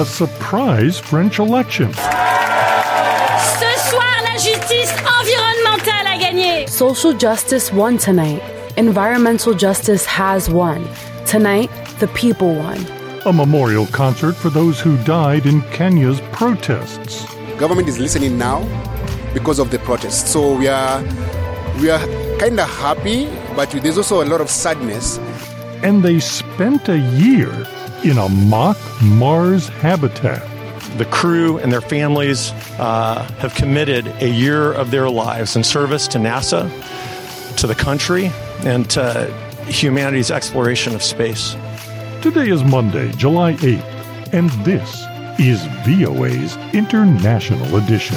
a surprise French election. Ce soir, la justice environnementale a gagné. Social justice won tonight. Environmental justice has won. Tonight, the people won. A memorial concert for those who died in Kenya's protests. Government is listening now because of the protests. So we are kind of happy, but there's also a lot of sadness. And they spent a year in a mock Mars habitat. The crew and their families have committed a year of their lives in service to NASA, to the country, and to humanity's exploration of space. Today is Monday, July 8th, and this is VOA's International Edition.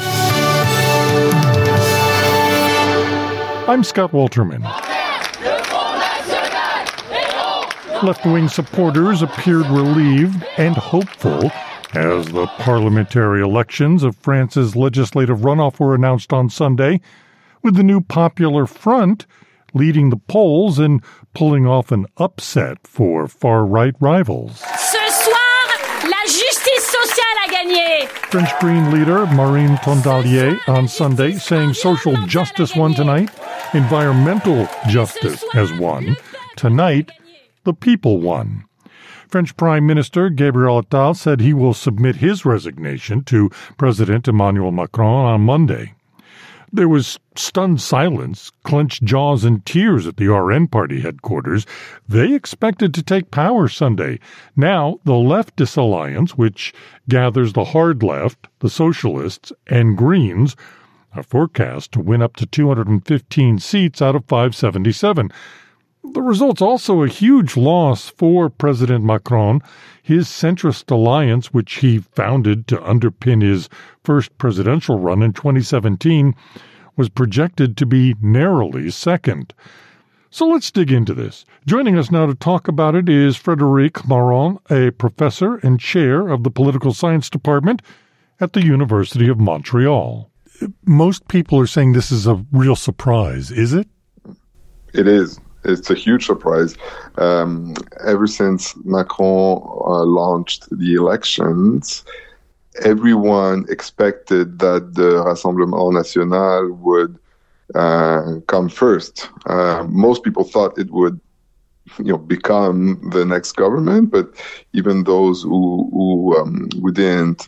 I'm Scott Walterman. Left-wing supporters appeared relieved and hopeful as the parliamentary elections of France's legislative runoff were announced on Sunday, with the new Popular Front leading the polls and pulling off an upset for far-right rivals. Ce soir, la justice sociale a gagné. French Green leader Marine Tondelier on Sunday saying social justice won tonight, environmental justice has won. Tonight, the people won. French Prime Minister Gabriel Attal said he will submit his resignation to President Emmanuel Macron on Monday. There was stunned silence, clenched jaws and tears at the RN party headquarters. They expected to take power Sunday. Now, the leftist alliance, which gathers the hard left, the socialists, and Greens, are forecast to win up to 215 seats out of 577. The result's also a huge loss for President Macron. His centrist alliance, which he founded to underpin his first presidential run in 2017, was projected to be narrowly second. So let's dig into this. Joining us now to talk about it is Frédéric Marron, a professor and chair of the Political Science Department at the University of Montreal. Most people are saying this is a real surprise. Is it? It is. It's a huge surprise. Ever since Macron launched the elections, everyone expected that the Rassemblement National would come first. Most people thought it would, become the next government, but even those who didn't,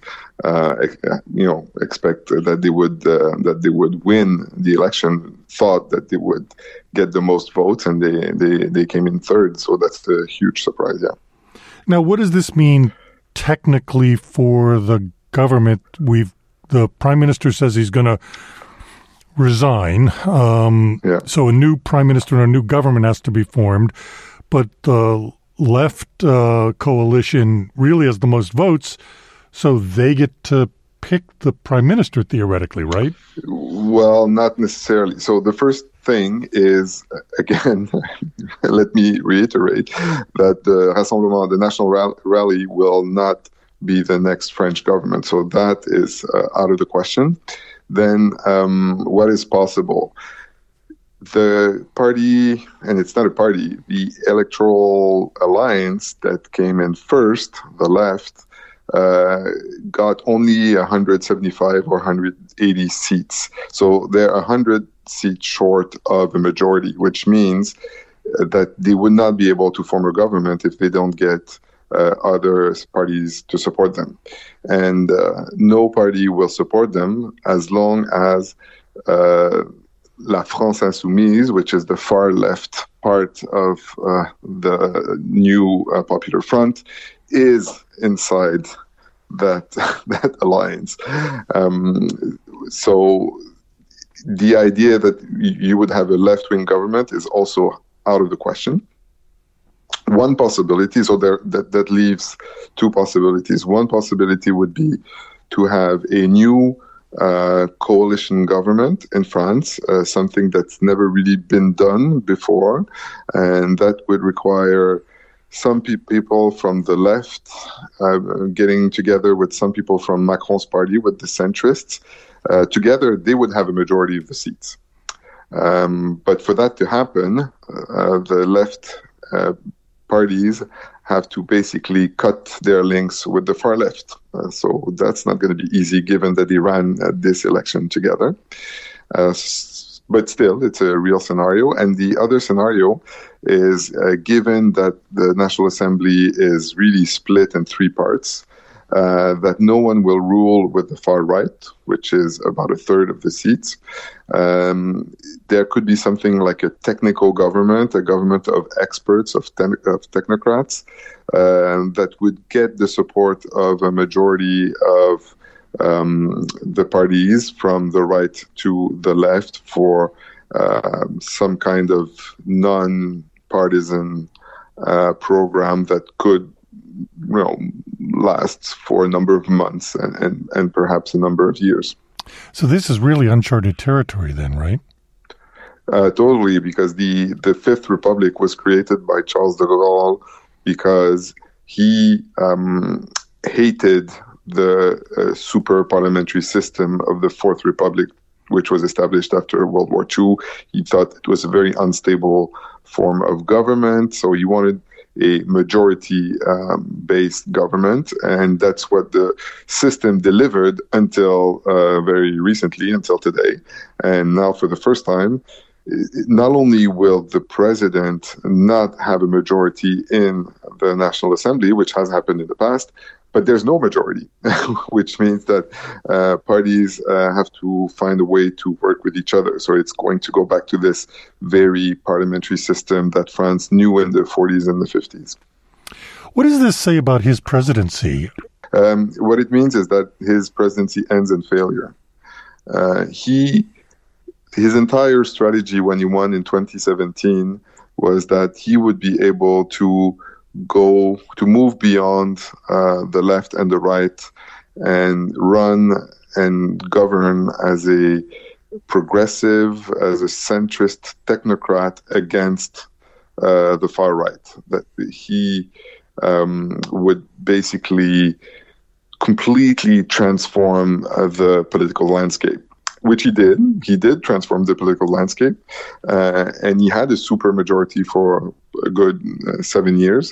expect that they would win the election thought that they would get the most votes, and they came in third. So that's a huge surprise. Yeah. Now, what does this mean technically for the government? The prime minister says he's going to resign. So a new prime minister and a new government has to be formed. But the left coalition really has the most votes, so they get to pick the prime minister theoretically, right? Well, not necessarily. So the first thing is, again, let me reiterate that the Rassemblement, the National Rally, will not be the next French government. So that is out of the question. Then what is possible? The party, and it's not a party, the electoral alliance that came in first, the left, got only 175 or 180 seats. So they're 100 seats short of a majority, which means that they would not be able to form a government if they don't get other parties to support them. And no party will support them as long as La France Insoumise, which is the far left part of the new Popular Front, is inside that alliance. So the idea that you would have a left-wing government is also out of the question. One possibility, so that leaves two possibilities. One possibility would be to have a new coalition government in France, something that's never really been done before, and that would require some people from the left getting together with some people from Macron's party, with the centrists. Together, they would have a majority of the seats. But for that to happen, the left parties have to basically cut their links with the far left. So that's not going to be easy given that they ran this election together. But still, it's a real scenario. And the other scenario is given that the National Assembly is really split in three parts, that no one will rule with the far right, which is about a third of the seats. There could be something like a technical government, a government of experts, of technocrats, that would get the support of a majority of the parties from the right to the left for some kind of non-partisan program that could lasts for a number of months and perhaps a number of years. So this is really uncharted territory then, right? Totally, because the Fifth Republic was created by Charles de Gaulle because he hated the super parliamentary system of the Fourth Republic, which was established after World War II. He thought it was a very unstable form of government, so he wanted a majority-based government, and that's what the system delivered until very recently, until today. And now, for the first time, not only will the president not have a majority in the National Assembly, which has happened in the past, but there's no majority, which means that parties have to find a way to work with each other. So it's going to go back to this very parliamentary system that France knew in the 40s and the 50s. What does this say about his presidency? What it means is that his presidency ends in failure. His entire strategy when he won in 2017 was that he would be able to move beyond the left and the right and run and govern as a progressive, as a centrist technocrat against the far right. That he would basically completely transform the political landscape, which he did. He did transform the political landscape, and he had a super majority for a good 7 years.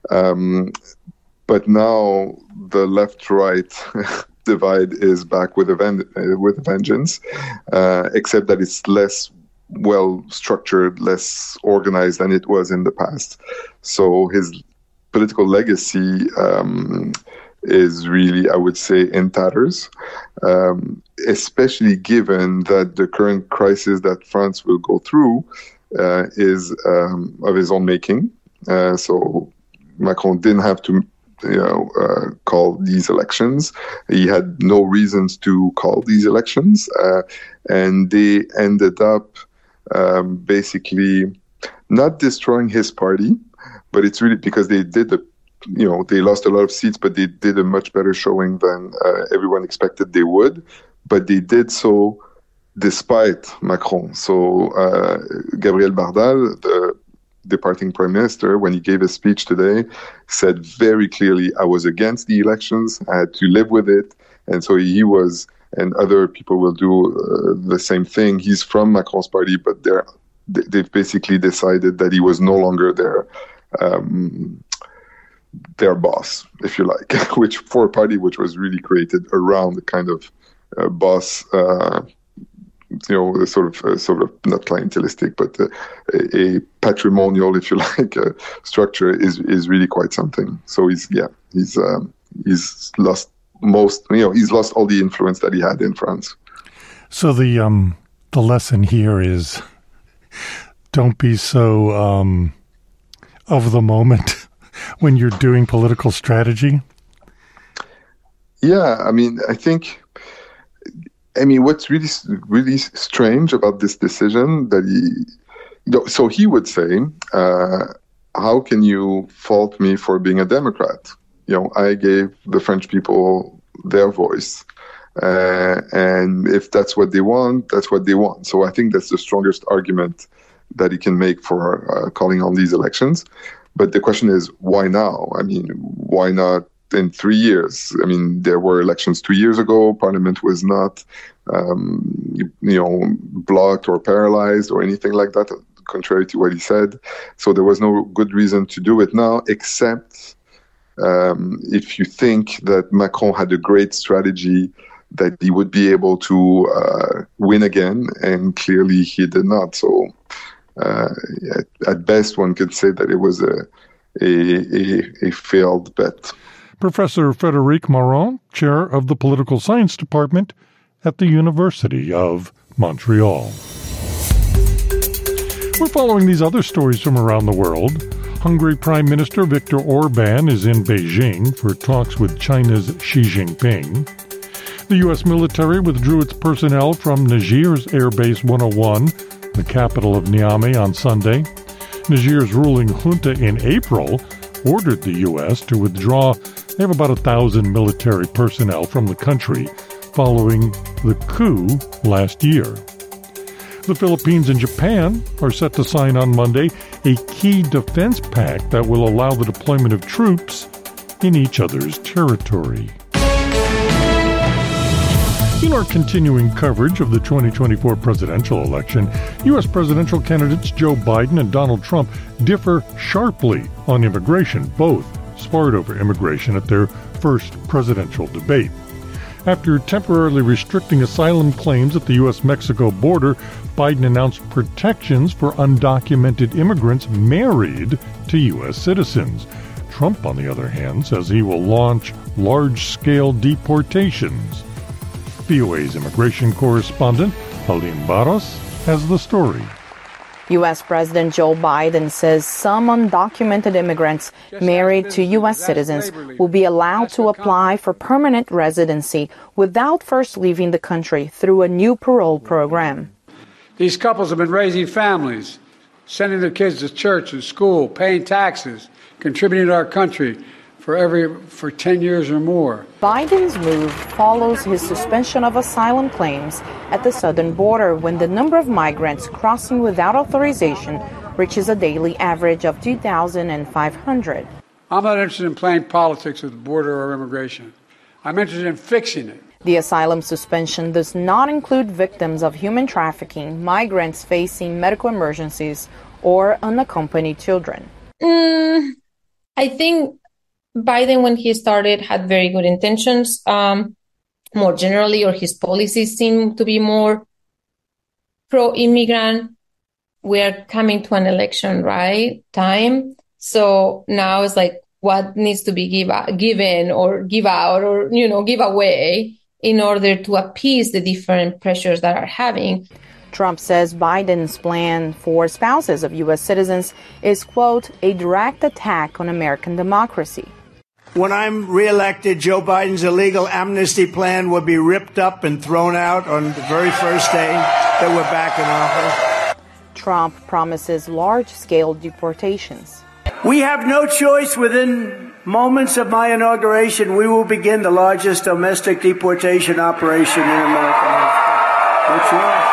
But now the left-right divide is back with a vengeance, except that it's less well-structured, less organized than it was in the past. So his political legacy is really, I would say, in tatters, especially given that the current crisis that France will go through is of his own making. So Macron didn't have to call these elections. He had no reasons to call these elections, and they ended up basically not destroying his party, but it's really because they did they lost a lot of seats, but they did a much better showing than everyone expected they would. But they did so despite Macron. So Gabriel Bardal, the departing prime minister, when he gave his speech today, said very clearly, I was against the elections, I had to live with it. And so he was, and other people will do the same thing. He's from Macron's party, but they've basically decided that he was no longer their boss, if you like, which for a party which was really created around the kind of boss, sort of not clientelistic, but a patrimonial, if you like, structure is really quite something. So he's lost he's lost all the influence that he had in France. So the lesson here is don't be so of the moment when you're doing political strategy? Yeah, I mean, what's really, really strange about this decision that so he would say, how can you fault me for being a Democrat? I gave the French people their voice. And if that's what they want, that's what they want. So I think that's the strongest argument that he can make for calling on these elections. But the question is, why now? I mean, why not in 3 years? I mean, there were elections 2 years ago. Parliament was not, blocked or paralyzed or anything like that. contrary to what he said. So there was no good reason to do it now, except if you think that Macron had a great strategy that he would be able to win again, and clearly he did not. So at best, one could say that it was a failed bet. Professor Frédéric Marron, chair of the Political Science Department at the University of Montreal. We're following these other stories from around the world. Hungary Prime Minister Viktor Orban is in Beijing for talks with China's Xi Jinping. The U.S. military withdrew its personnel from Niger's Air Base 101, the capital of Niamey, on Sunday. Niger's ruling junta in April ordered the U.S. to withdraw. They have about 1,000 military personnel from the country following the coup last year. The Philippines and Japan are set to sign on Monday a key defense pact that will allow the deployment of troops in each other's territory. In our continuing coverage of the 2024 presidential election, U.S. presidential candidates Joe Biden and Donald Trump differ sharply on immigration. Both sparred over immigration at their first presidential debate. After temporarily restricting asylum claims at the U.S.-Mexico border, Biden announced protections for undocumented immigrants married to U.S. citizens. Trump, on the other hand, says he will launch large-scale deportations. VOA's immigration correspondent, Helene Barros, has the story. U.S. President Joe Biden says some undocumented immigrants married to U.S. citizens will be allowed to apply for permanent residency without first leaving the country through a new parole program. These couples have been raising families, sending their kids to church and school, paying taxes, contributing to our country for 10 years or more. Biden's move follows his suspension of asylum claims at the southern border when the number of migrants crossing without authorization reaches a daily average of 2,500. I'm not interested in playing politics at the border or immigration. I'm interested in fixing it. The asylum suspension does not include victims of human trafficking, migrants facing medical emergencies, or unaccompanied children. I think Biden, when he started, had very good intentions, more generally, or his policies seem to be more pro-immigrant. We are coming to an election, right? Time. So now it's like what needs to be given or give out or, give away in order to appease the different pressures that are having. Trump says Biden's plan for spouses of U.S. citizens is, quote, a direct attack on American democracy. When I'm reelected, Joe Biden's illegal amnesty plan will be ripped up and thrown out on the very first day that we're back in office. Trump promises large-scale deportations. We have no choice. Within moments of my inauguration, we will begin the largest domestic deportation operation in American history. No choice.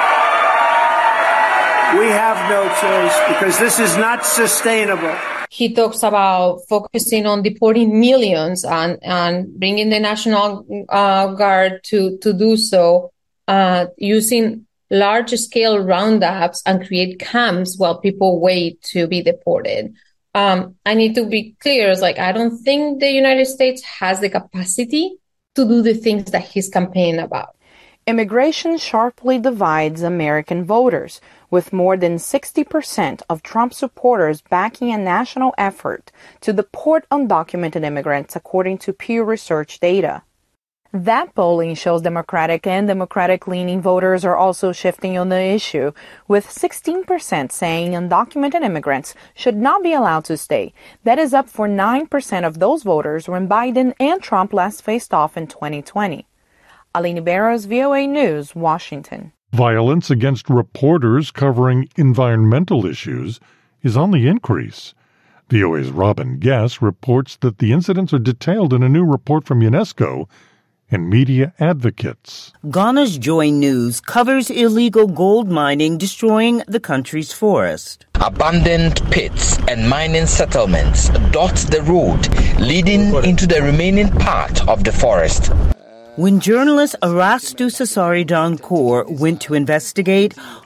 We have no choice because this is not sustainable. He talks about focusing on deporting millions and bringing the National Guard to do so, using large-scale roundups and create camps while people wait to be deported. I need to be clear. It's like I don't think the United States has the capacity to do the things that he's campaigning about. Immigration sharply divides American voters, with more than 60% of Trump supporters backing a national effort to deport undocumented immigrants, according to Pew Research data. That polling shows Democratic and Democratic-leaning voters are also shifting on the issue, with 16% saying undocumented immigrants should not be allowed to stay. That is up for 9% of those voters when Biden and Trump last faced off in 2020. Aline Barros, VOA News, Washington. Violence against reporters covering environmental issues is on the increase. VOA's Robin Guess reports that the incidents are detailed in a new report from UNESCO and media advocates. Ghana's Joy News covers illegal gold mining destroying the country's forest. Abandoned pits and mining settlements dot the road leading into the remaining part of the forest. When journalist Arastu Sasari Dankour went to investigate,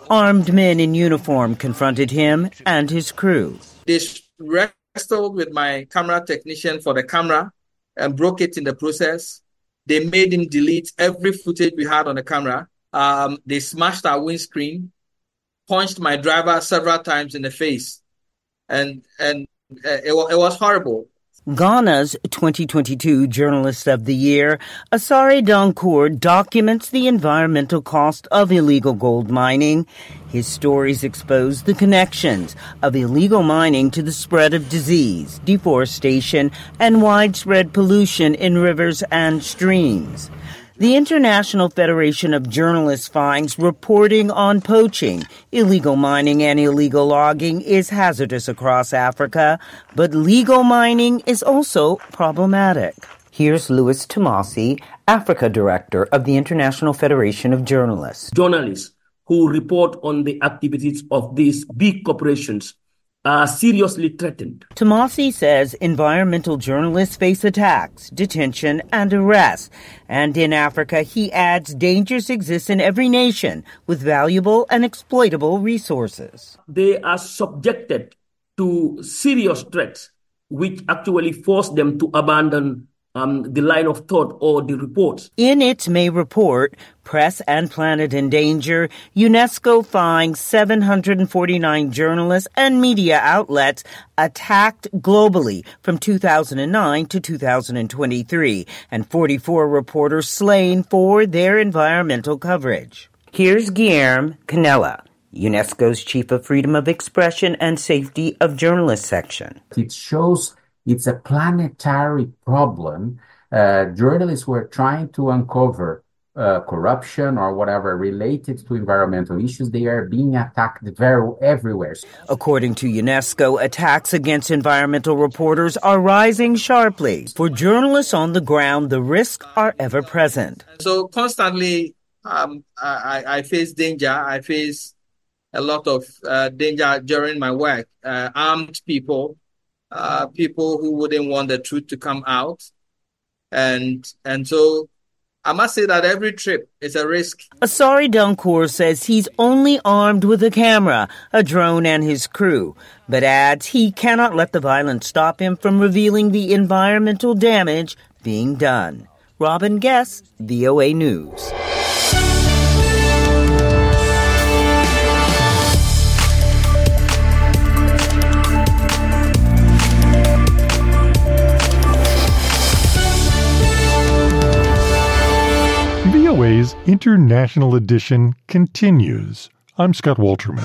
Armed men in uniform confronted him and his crew. They wrestled with my camera technician for the camera and broke it in the process. They made him delete every footage we had on the camera. They smashed our windscreen, punched my driver several times in the face. And it was horrible. Ghana's 2022 Journalist of the Year, Asare Dankour, documents the environmental cost of illegal gold mining. His stories expose the connections of illegal mining to the spread of disease, deforestation, and widespread pollution in rivers and streams. The International Federation of Journalists finds reporting on poaching, illegal mining, and illegal logging is hazardous across Africa, but legal mining is also problematic. Here's Louis Tomasi, Africa Director of the International Federation of Journalists. Journalists who report on the activities of these big corporations are seriously threatened. Tomasi says environmental journalists face attacks, detention, and arrest. And in Africa, he adds, dangers exist in every nation with valuable and exploitable resources. They are subjected to serious threats, which actually force them to abandon the line of thought or the reports. In its May report, Press and Planet in Danger, UNESCO finds 749 journalists and media outlets attacked globally from 2009 to 2023, and 44 reporters slain for their environmental coverage. Here's Guilherme Canella, UNESCO's Chief of Freedom of Expression and Safety of Journalists section. It shows it's a planetary problem. Journalists were trying to uncover corruption or whatever related to environmental issues. They are being attacked everywhere. According to UNESCO, attacks against environmental reporters are rising sharply. For journalists on the ground, the risks are ever present. So constantly, I face danger. I face a lot of danger during my work. Armed people. People who wouldn't want the truth to come out. And so I must say that every trip is a risk. Asare Dankour says he's only armed with a camera, a drone, and his crew, but adds he cannot let the violence stop him from revealing the environmental damage being done. Robin Guess, VOA News. VOA's International Edition continues. I'm Scott Walterman.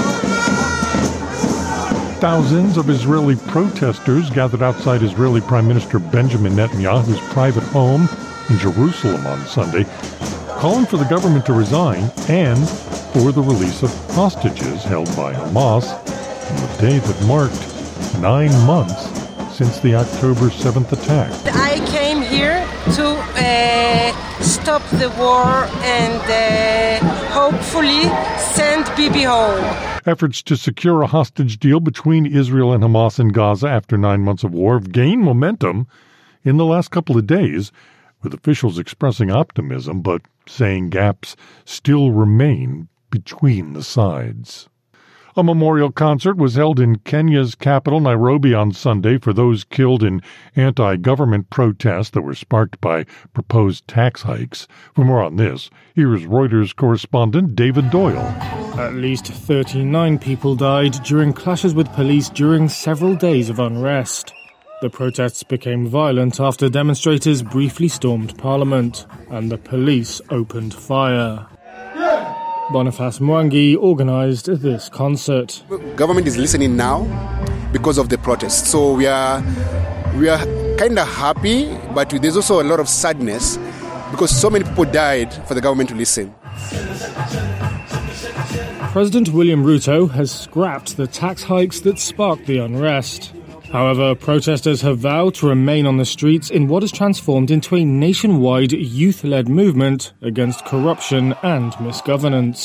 Thousands of Israeli protesters gathered outside Israeli Prime Minister Benjamin Netanyahu's private home in Jerusalem on Sunday, calling for the government to resign and for the release of hostages held by Hamas on the day that marked 9 months since the October 7th attack. I came here to stop the war and hopefully send Bibi home. Efforts to secure a hostage deal between Israel and Hamas in Gaza after 9 months of war have gained momentum in the last couple of days, with officials expressing optimism but saying gaps still remain between the sides. A memorial concert was held in Kenya's capital, Nairobi, on Sunday for those killed in anti-government protests that were sparked by proposed tax hikes. For more on this, here is Reuters correspondent David Doyle. At least 39 people died during clashes with police during several days of unrest. The protests became violent after demonstrators briefly stormed Parliament, and the police opened fire. Boniface Mwangi organized this concert. Government is listening now because of the protests. So we are kind of happy, but there's also a lot of sadness because so many people died for the government to listen. President William Ruto has scrapped the tax hikes that sparked the unrest. However, protesters have vowed to remain on the streets in what has transformed into a nationwide youth-led movement against corruption and misgovernance.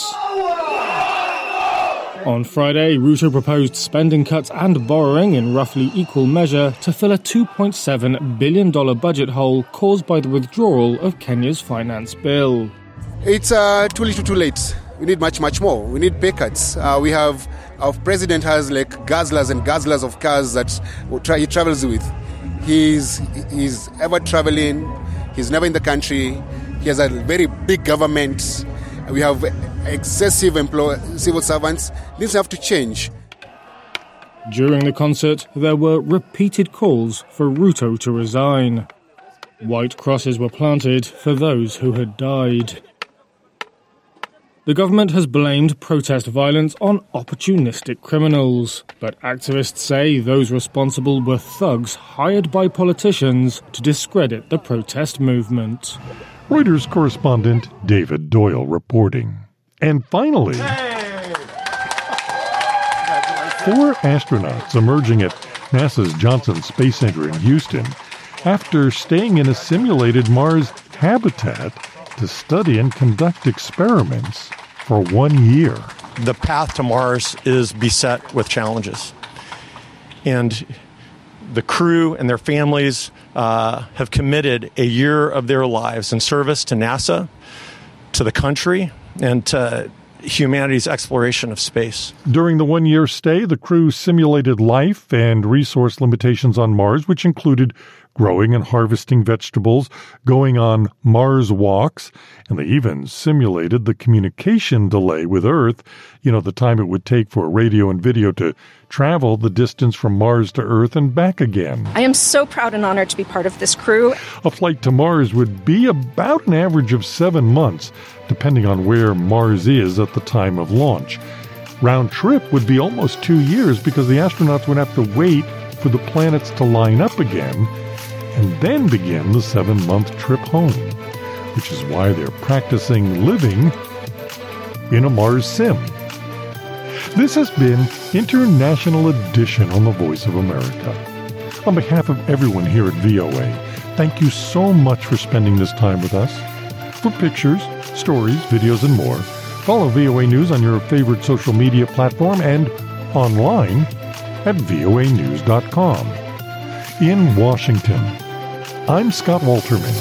On Friday, Ruto proposed spending cuts and borrowing in roughly equal measure to fill a $2.7 billion budget hole caused by the withdrawal of Kenya's finance bill. It's too little too late. We need much, much more. We need pay cuts. Our president has like guzzlers and guzzlers of cars that he travels with. He's ever traveling. He's never in the country. He has a very big government. We have excessive civil servants. These have to change. During the concert, there were repeated calls for Ruto to resign. White crosses were planted for those who had died. The government has blamed protest violence on opportunistic criminals, but activists say those responsible were thugs hired by politicians to discredit the protest movement. Reuters correspondent David Doyle reporting. And finally, 4 astronauts emerging at NASA's Johnson Space Center in Houston after staying in a simulated Mars habitat to study and conduct experiments for 1 year. The path to Mars is beset with challenges. And the crew and their families have committed a year of their lives in service to NASA, to the country, and to humanity's exploration of space. During the 1 year stay, the crew simulated life and resource limitations on Mars, which included growing and harvesting vegetables, going on Mars walks, and they even simulated the communication delay with Earth, the time it would take for radio and video to travel the distance from Mars to Earth and back again. I am so proud and honored to be part of this crew. A flight to Mars would be about an average of 7 months, depending on where Mars is at the time of launch. Round trip would be almost 2 years because the astronauts would have to wait for the planets to line up again and then begin the 7-month trip home, which is why they're practicing living in a Mars sim. This has been International Edition on the Voice of America. On behalf of everyone here at VOA, thank you so much for spending this time with us. For pictures, stories, videos, and more, follow VOA News on your favorite social media platform and online at voanews.com. In Washington, I'm Scott Walterman.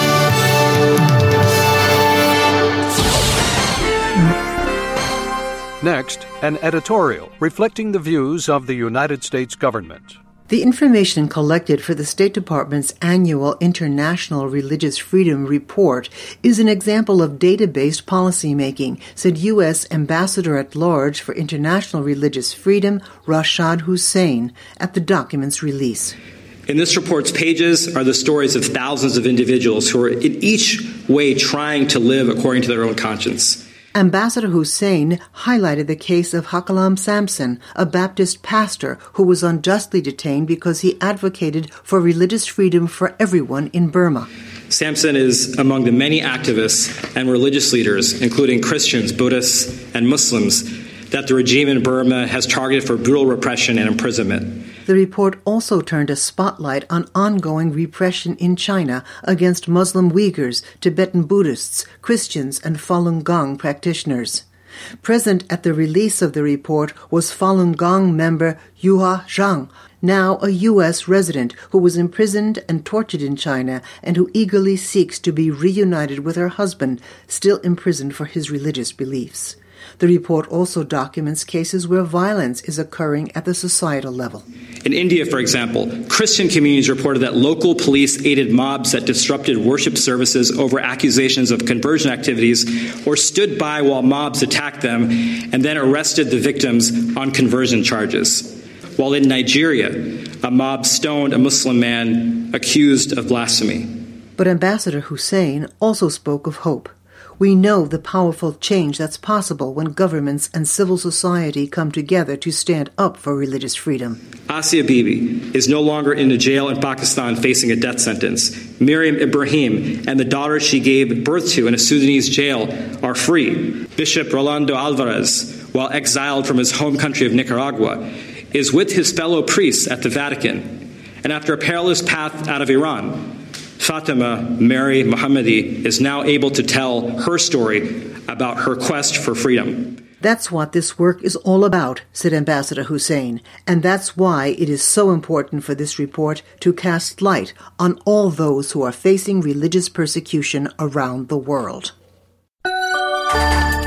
Next, an editorial reflecting the views of the United States government. The information collected for the State Department's annual International Religious Freedom Report is an example of data-based policymaking, said U.S. Ambassador-at-Large for International Religious Freedom, Rashad Hussain, at the document's release. In this report's pages are the stories of thousands of individuals who are in each way trying to live according to their own conscience. Ambassador Hussain highlighted the case of Hakalam Samson, a Baptist pastor who was unjustly detained because he advocated for religious freedom for everyone in Burma. Samson is among the many activists and religious leaders, including Christians, Buddhists, and Muslims, that the regime in Burma has targeted for brutal repression and imprisonment. The report also turned a spotlight on ongoing repression in China against Muslim Uyghurs, Tibetan Buddhists, Christians, and Falun Gong practitioners. Present at the release of the report was Falun Gong member Yuhua Zhang, now a U.S. resident who was imprisoned and tortured in China and who eagerly seeks to be reunited with her husband, still imprisoned for his religious beliefs. The report also documents cases where violence is occurring at the societal level. In India, for example, Christian communities reported that local police aided mobs that disrupted worship services over accusations of conversion activities or stood by while mobs attacked them and then arrested the victims on conversion charges. While in Nigeria, a mob stoned a Muslim man accused of blasphemy. But Ambassador Hussain also spoke of hope. We know the powerful change that's possible when governments and civil society come together to stand up for religious freedom. Asia Bibi is no longer in a jail in Pakistan facing a death sentence. Miriam Ibrahim and the daughter she gave birth to in a Sudanese jail are free. Bishop Rolando Alvarez, while exiled from his home country of Nicaragua, is with his fellow priests at the Vatican. And after a perilous path out of Iran, Fatima Mary Mohammadi is now able to tell her story about her quest for freedom. That's what this work is all about, said Ambassador Hussain, and that's why it is so important for this report to cast light on all those who are facing religious persecution around the world.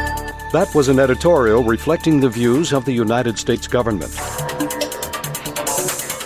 That was an editorial reflecting the views of the United States government.